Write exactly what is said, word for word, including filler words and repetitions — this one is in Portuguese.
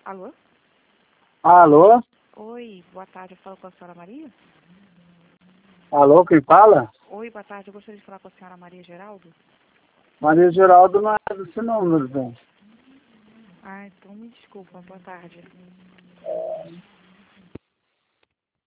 Alô? Alô? Oi, boa tarde, eu falo com a senhora Maria? Alô, quem fala? Oi, boa tarde, eu gostaria de falar com a senhora Maria Geraldo. Maria Geraldo não é desse número, bem. Ah, então me desculpa, boa tarde.